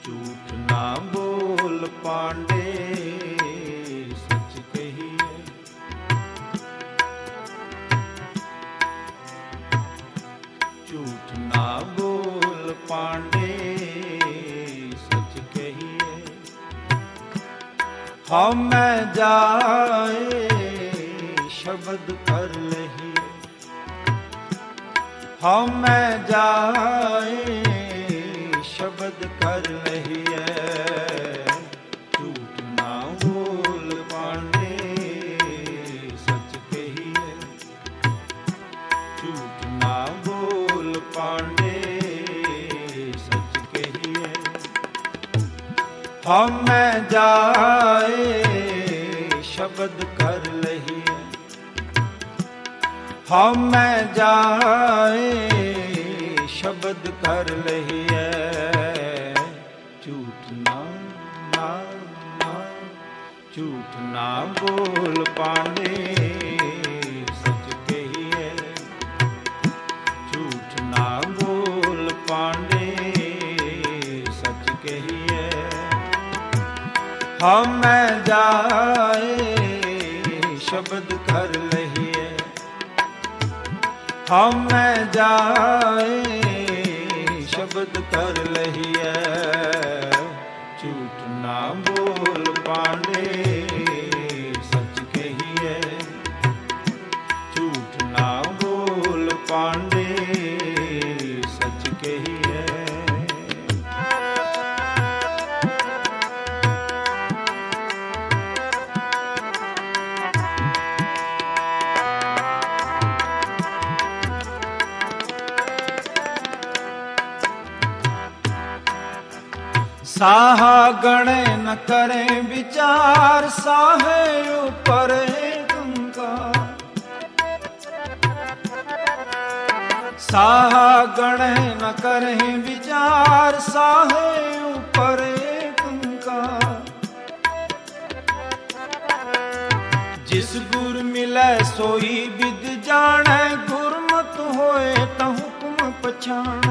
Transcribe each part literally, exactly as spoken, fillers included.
झूठ ना बोल पांडे सच कहिए। झूठ ना बोल पांडे सच कहिए। हम जाए शब्द कर लहिए। हम जाए शब्द कर लहिए। झूठ ना बोल पांडे सच कहिए। झूठ ना बोल पांडे सच कहिए। हम जाए शब्द कर लहिए। हम जाए शब्द कर लहिए। झूठ ना ना ना झूठ ना बोल पांडे सच कहिए। झूठ ना बोल पांडे सच कहिए। हम जाए शब्द कर लहिए। हम जाए शब्द कर लहिए। झूठ ना बोल पांडे सच कहिए। झूठ ना बोल पांडे सच कहिए। साहा गणे न करें विचार। साहे ऊपर कंकार। साहा गणे न करें विचार। साहे ऊपर कंकार। जिस गुर मिले सोई विद जाने। गुरमत होए त हुक्म पछाने।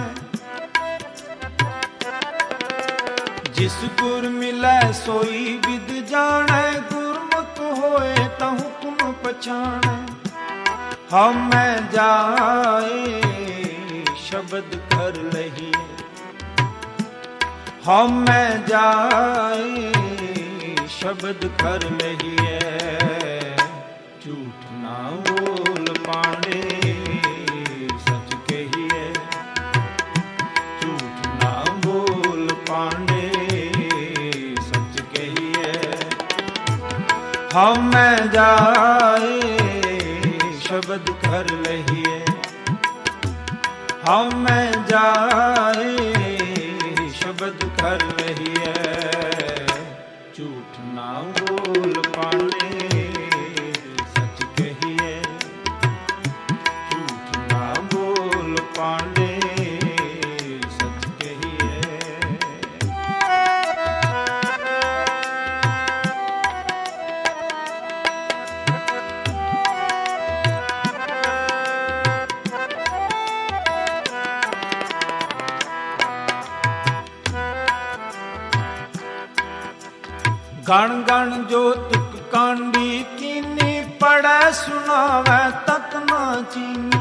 जिस गुर मिलै सोई विद जाने। गुरमुख होए त हुक्म पछाने। हम जाए शब्द कर लहिए। हम जाए शब्द कर लहिए। झूठ ना बोल पांडे सच कहिए। झूठ ना बोल पांडे हम जाए शब्द कर लहिए। हम जाए शब्द कर लहिए। झूठ ना बोल पांडे सच कहिए। झूठ ना बोल पांडे सच कहिए। गण गण जो तुक कांडी कीनी। पढ़े सुनावे तत ना चीनी।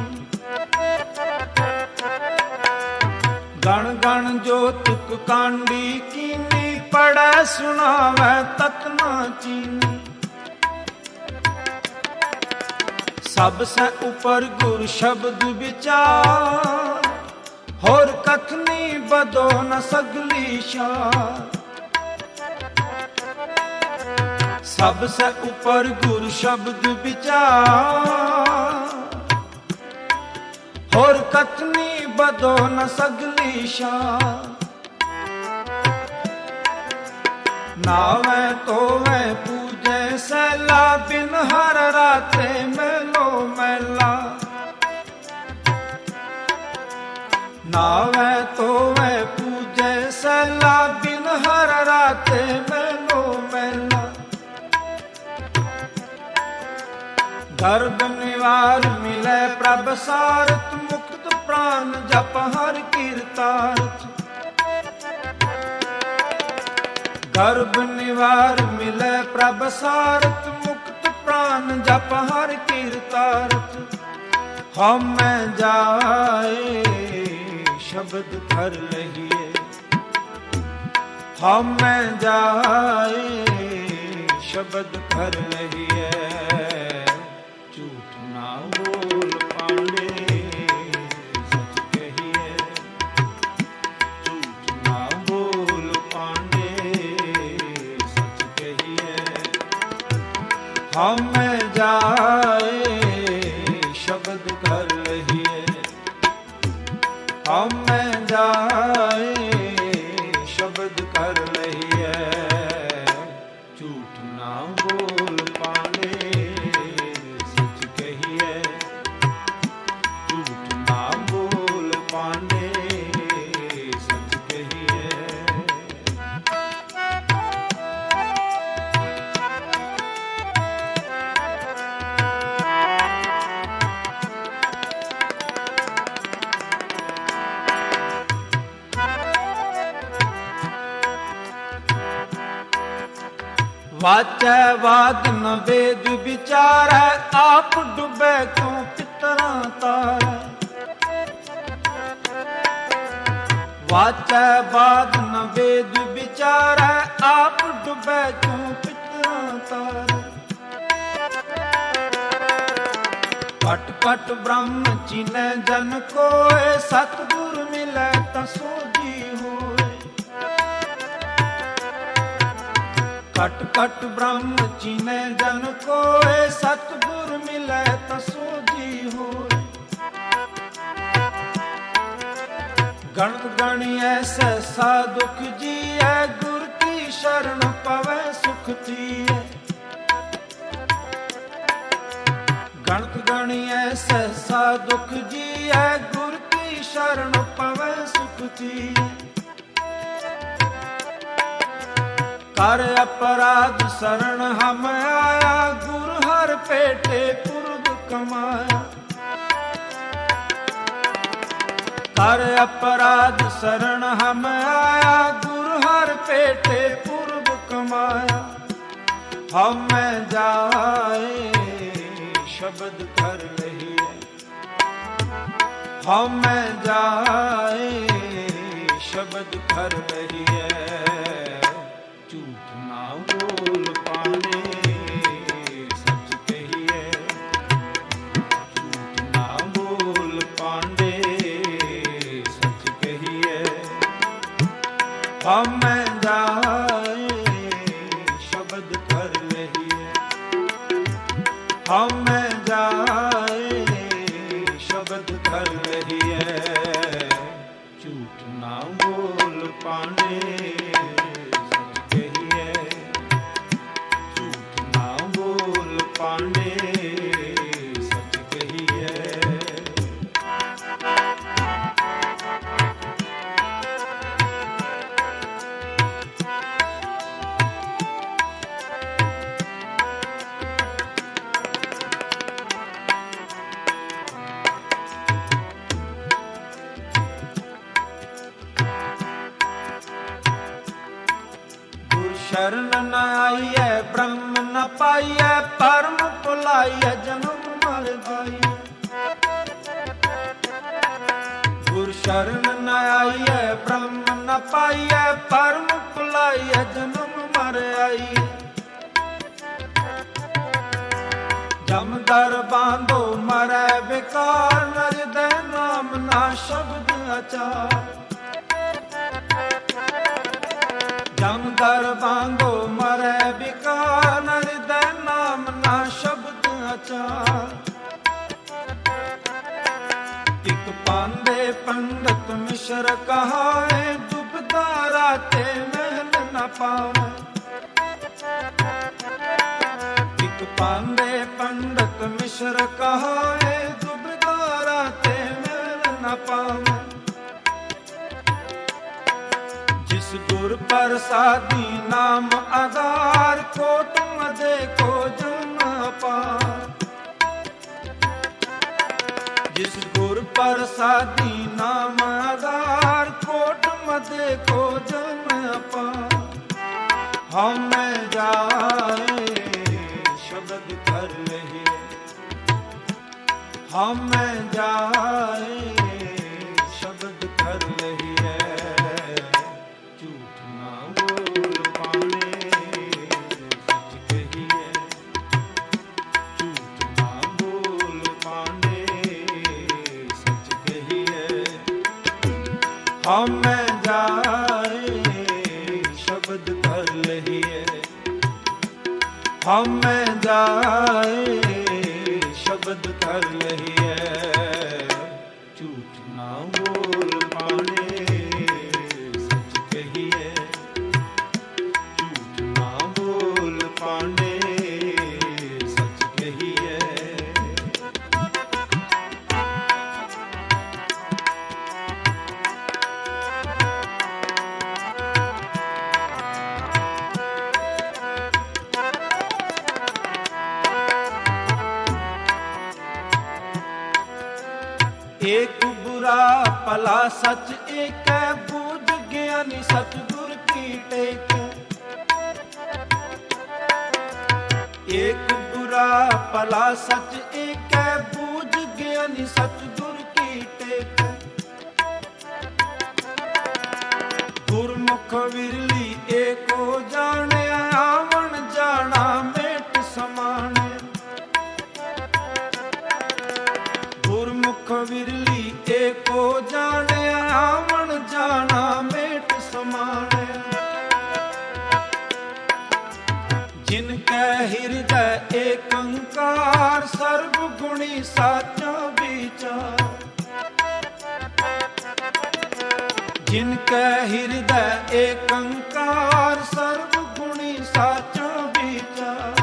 गण गण जो तुक कांडी कीनी। पढ़े सुनावे तत ना चीनी। सब से ऊपर गुर शब्द विचार। होर कथनी बदो न सगली शार। सबसे ऊपर गुरु शब्द विचार। होर कथनी बदो न सगली शार। नावे तो वे पूजे सैला। बिन हर राते मेलो मैला। नावे तो वे पूजे सैला। बिन हर राते मेलो मैला। गर्भ निवार मिले प्रभ सारथ। मुक्त प्राण जप हर कीर्तार्थ। गर्भ निवार मिले प्रभ सारथ, मुक्त प्राण जप हर कीरतारथ। हम जाए शब्द धर लहिए, हम जाए शब्द धर लहिए। झूठ ना बोल पांडे सच कहिए, झूठ ना बोल पांडे सच कहिए। हम जाए शब्द धर लहिए, हम जाए शब्द कर लहिए। झूठ ना बोल पांडे सच कहिए, झूठ ना बोल पांडे सच कहिए। वाचै वाद न वेद विचारै, आप डूबे क्यों पितरा तारै। वाचै वाद न वेद विचारै, आप डूबे क्यों पितरा तारै। कट कट ब्रह्म चीनै जन कोय, सतगुर मिलै तां सोझी होय। कट कट ब्रह्म चीनै जन कोय, सतगुर मिलै तां सोझी होय। गणत गणियै सहसा दुख जीए, गुर की शरण पवै सुख थीए। गणत गणियै सहसा दुख जीए, गुर की शरण पवै सुख थीए। कर अपराध शरण हम आया, गुरु हर पेटे पूर्व कमाया। कर अपराध शरण हम आया, गुरु हर पेटे पूर्व कमाया। हम जाए शब्द कर लहिए, हम जाए शब्द कर लहिए। झूठ ना बोल पांडे सच कहिए, झूठ ना बोल पांडे सच कहिए। हम जाए शब्द कर लहिए, हम जाए शब्द कर लहिए। झूठ ना बोल पांडे पांडे सच कहिए। गुरु शरण न आइए, ब्रह्म न पाइए, परम भुलाइए जन्म मर जाइए। गुरु शरण न आइए, ब्रह्म न पाइए, परम भुलाइए जन्म मर आइए। जम दर बांधो मरै बेकार, नरदे नाम ना शब्द आचार। जम दर बांधो मरै बेकार, नरदे नाम ना शब्द आचार। इक पांदे पंडित मिश्र कहाए, दुबदा राते महल न पावे। इक पांदे पंडित मिश्र कहाए, दुबदा राते महल न पावे। जिस गुर प्रसादी नाम आधार, कोट मदे को जन अपार। जिस गुर प्रसादी नाम आधार, कोट मदे को जन अपार। हम जाए शब्द कर लही, हम जाए शब्द कर लही है। झूठ ना बोल पाने सच कही है, झूठ ना बोल पाने सच कही है। हम जाए शब्द कर लही है, हम जाए शब्द कर लही है। झूठ ना बोल पाने सच कही है, झूठ ना बोल पाने सच कही है। एक बुरा भला सच एक है, बूझ ज्ञानी सतगुर की टेक। एक बुरा भला सच एक है, बूझ ज्ञानी सतगुर की टेक। गुरमुख विरली एको जाने, आवन जाना मेट समान। गुरमुख विरली एको जाने, आवन जाना मेट समान। जिनके हृदय एकंकार, सर्वगुणी साचा विचार। जिनके हृदय एकंकार, सर्वगुणी साचा विचार।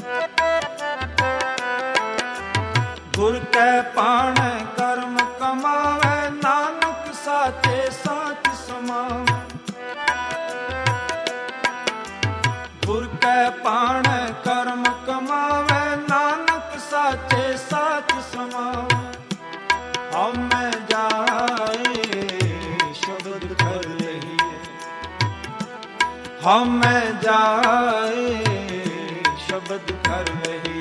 गुर कै पाण कर्म कमावे, नानक साचे साच समावे। गुर कै पाण कर्म कमावे, नानक साचे साच समावे। हम जाए शब्द कर लही है, हम जाए शब्द कर लही